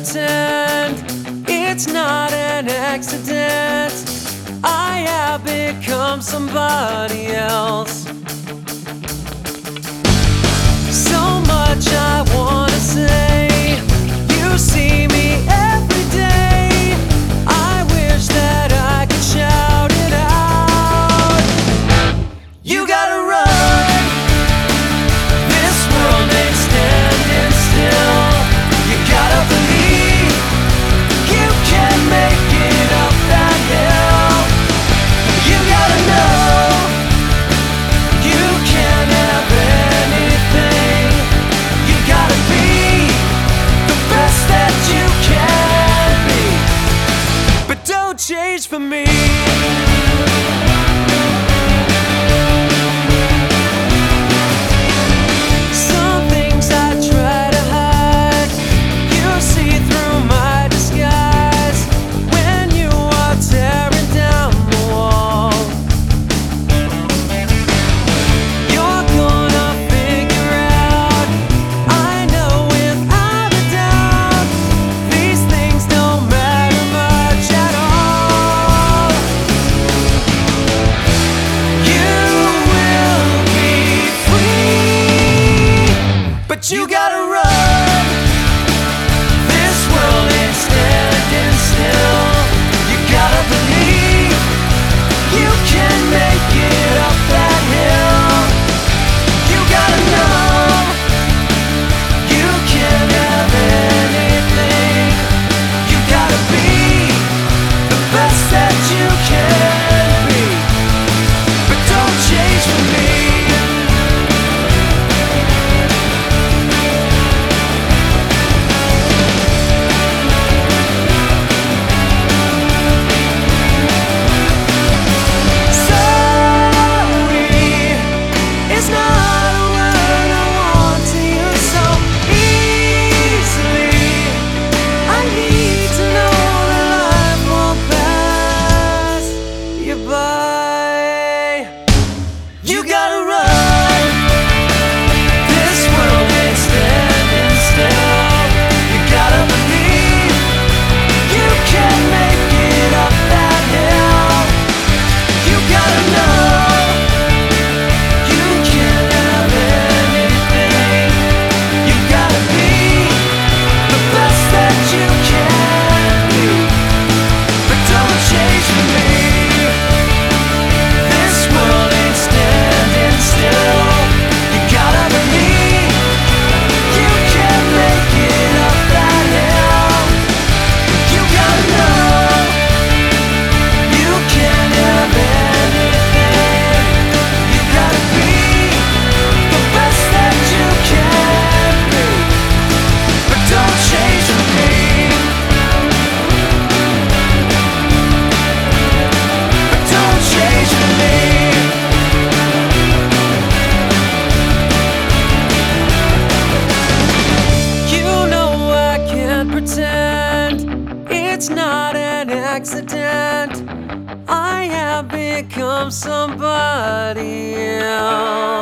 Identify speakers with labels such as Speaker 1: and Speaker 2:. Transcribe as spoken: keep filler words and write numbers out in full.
Speaker 1: pretend it's not an accident. I have become somebody else. So much I wanna say. You see me every day. I wish that I could shout it out. You gotta run. This world ain't standing still. You gotta believe you can make it up that hill. You gotta know you can't have anything. You gotta be the best that you can be. But don't change for me. You gotta run. This world ain't standing still. You gotta believe you can make it up that hill. You gotta know you can't have anything. You gotta be the best that you can be. But don't change for me. You gotta run. This world ain't standing still. You gotta believe you can make it up that hill. You gotta know you can't have anything. You gotta be the best that you can be. But don't change for me. It's not an accident. I have become somebody else.